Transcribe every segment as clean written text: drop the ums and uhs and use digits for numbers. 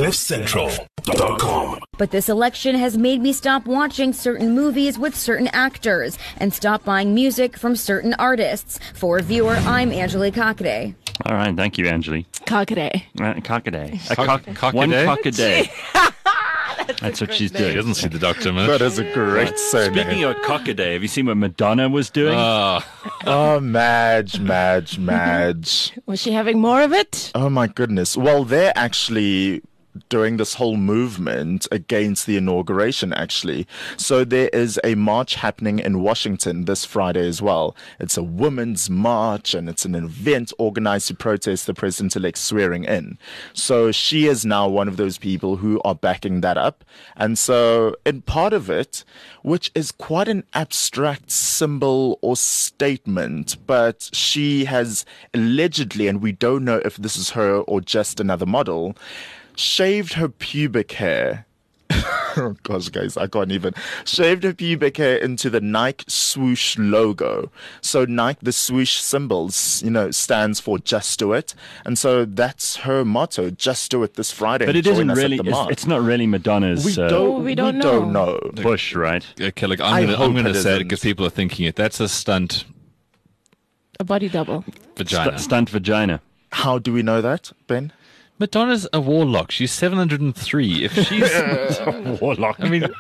CliffCentral.com. But this election has made me stop watching certain movies with certain actors and stop buying music from certain artists. For viewer, I'm Angelique Cockaday. All right, thank you, Angelique. Cockaday. Cockaday. Cock-a-day? One cock a day. That's what she's She doing. doesn't see the doctor much. That is a great surname. Speaking of cock a day, have you seen what Madonna was doing? Oh, Madge. Was she having more of it? Oh, my goodness. Well, they're actually doing this whole movement against the inauguration, actually. So there is a march happening in Washington this Friday as well. It's a women's march, and it's an event organized to protest the president-elect swearing in. So she is now one of those people who are backing that up. And so in part of it, which is quite an abstract symbol or statement, but she has allegedly, and we don't know if this is her or just another model, shaved her pubic hair. Oh gosh, guys, I can't even. Shaved her pubic hair into the Nike swoosh logo. So Nike, the swoosh symbols, stands for just do it. And so that's her motto, just do it this Friday. But it isn't really, it's not really Madonna's we don't know. push, right? Okay, look, I I'm hope going it to say it isn't. because people are thinking it. That's a stunt A body double. vagina. Stunt vagina. How do we know that, Ben? Madonna's a warlock. She's 703. If she's Warlock. I mean,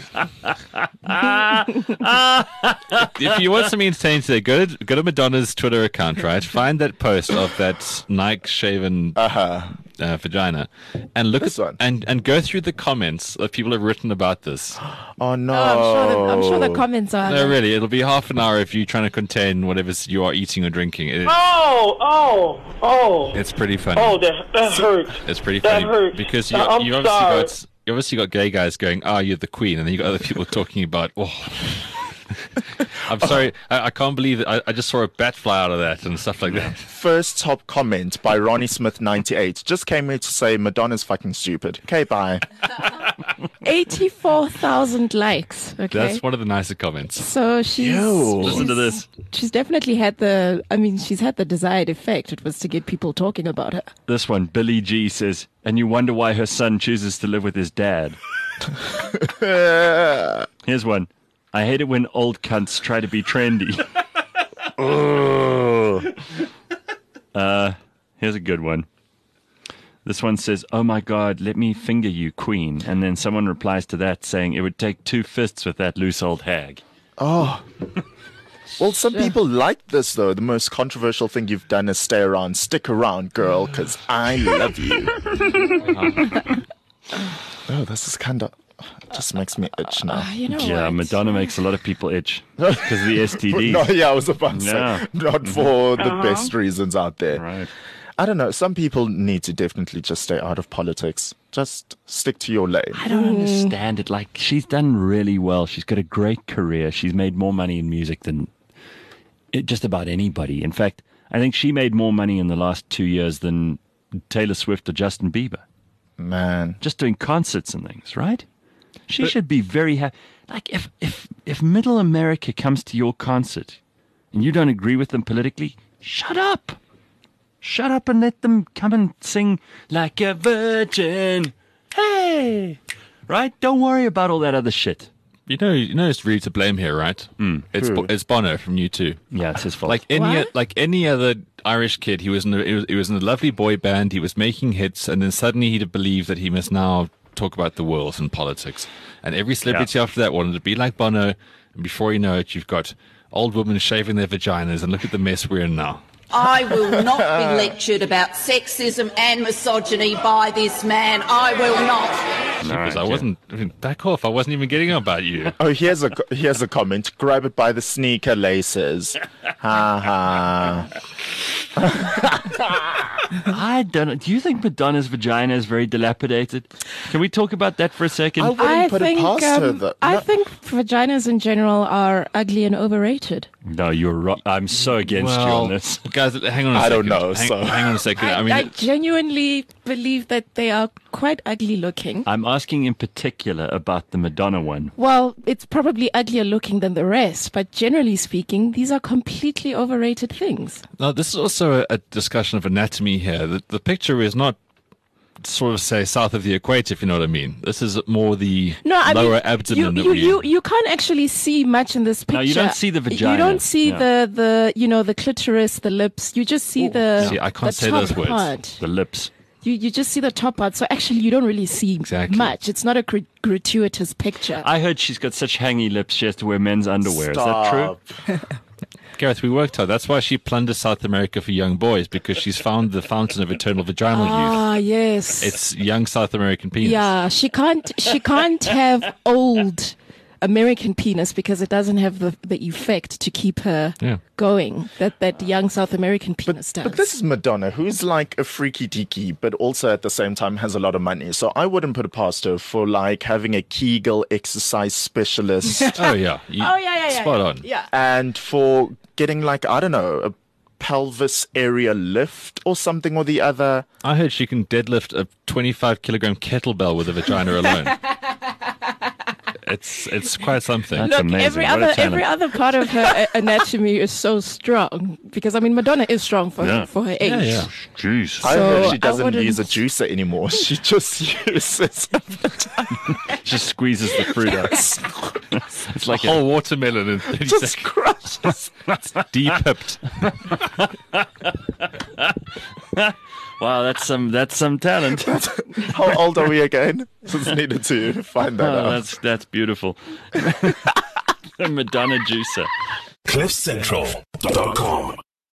if you want something entertaining today, go to Madonna's Twitter account, right? Find that post of that Nike shaven vagina, and look This at one. and go through the comments that people have written about this. Oh no. I'm sure the comments are. No, really, it'll be half an hour if you're trying to contain whatever you are eating or drinking. It's pretty funny. Oh, that hurts. It's pretty That funny hurts. because I'm you obviously got gay guys going, you're the queen, and then you got other people talking about, I'm sorry, I can't believe it. I just saw a bat fly out of that and stuff like that. First top comment by Ronnie Smith 98. Just came here to say Madonna's fucking stupid. Okay, bye. 84,000 likes. Okay. That's one of the nicer comments. So Listen to this. she's definitely had she's had the desired effect. It was to get people talking about her. This one, Billy G says, and you wonder why her son chooses to live with his dad. Here's one. I hate it when old cunts try to be trendy. Here's a good one. This one says, oh my God, let me finger you, queen. And then someone replies to that saying, it would take 2 fists with that loose old hag. Oh. Well, some people like this, though. The most controversial thing you've done is stay around. Stick around, girl, because I love you. Oh, this is kind of... just makes me itch now. You know Yeah, what? Madonna makes a lot of people itch because of the STD. No, yeah, I was about to Yeah. say, not for the best reasons out there. Right. I don't know. Some people need to definitely just stay out of politics. Just stick to your lane. I don't understand it. Like, she's done really well. She's got a great career. She's made more money in music than just about anybody. In fact, I think she made more money in the last 2 years than Taylor Swift or Justin Bieber. Man. Just doing concerts and things, right? She should be very happy. Like, if Middle America comes to your concert and you don't agree with them politically, shut up. Shut up and let them come and sing like a virgin. Hey! Right? Don't worry about all that other shit. You know, it's really to blame here, right? It's Bono from U2. Yeah, it's his fault. Like any other Irish kid, he was in a lovely boy band. He was making hits, and then suddenly he'd believe that he must now talk about the world and politics. And every celebrity after that wanted to be like Bono. And before you know it, you've got old women shaving their vaginas, and look at the mess we're in now. I will not be lectured about sexism and misogyny by this man. I will not. Because I wasn't. Back off! I wasn't even getting about you. Oh, here's a comment. Grab it by the sneaker laces. Ha ha. I don't know. Do you think Madonna's vagina is very dilapidated? Can we talk about that for a second? I wouldn't put it past her, though. I think vaginas in general are ugly and overrated. No, you're right. I'm so against you on this. Guys, hang on a second. I don't know, Hang on a second. I genuinely believe that they are quite ugly looking. I'm asking in particular about the Madonna one. Well, it's probably uglier looking than the rest, but generally speaking, these are completely overrated things. Now, this is also a discussion of anatomy here. The picture is not sort of say south of the equator, if you know what I mean. This is more the I lower mean, abdomen. you can't actually see much in this picture. No, you don't see the vagina. You don't see the clitoris, the lips. You just see See, I can't the say top those words. part. The lips. You just see the top part. So actually, you don't really see Exactly. much. It's not a gratuitous picture. I heard she's got such hangy lips she has to wear men's underwear. Is that true? Gareth, we worked out. That's why she plunders South America for young boys, because she's found the fountain of eternal vaginal youth. Ah, yes. It's young South American penis. Yeah, she can't have old American penis because it doesn't have the effect to keep her going that young South American penis does. But this is Madonna, who's like a freaky deaky, but also at the same time has a lot of money. So I wouldn't put it past her for like having a Kegel exercise specialist Oh, yeah. Spot on. Yeah. and for getting like, I don't know, a pelvis area lift or something or the other. I heard she can deadlift a 25-kilogram kettlebell with a vagina alone. It's quite something. That's Look, amazing. every What a other talent. part of her anatomy is so strong because I mean Madonna is strong for Yeah. her age. Yeah. Jeez. I So heard I she doesn't wouldn't- use a juicer anymore. She just uses She squeezes the fruit out. It's like a whole watermelon in 30 just seconds. crushes. Deep-hipped. wow, that's some talent. How old are we again? Just needed to find that Oh, out. that's beautiful. The Madonna juicer. CliffCentral.com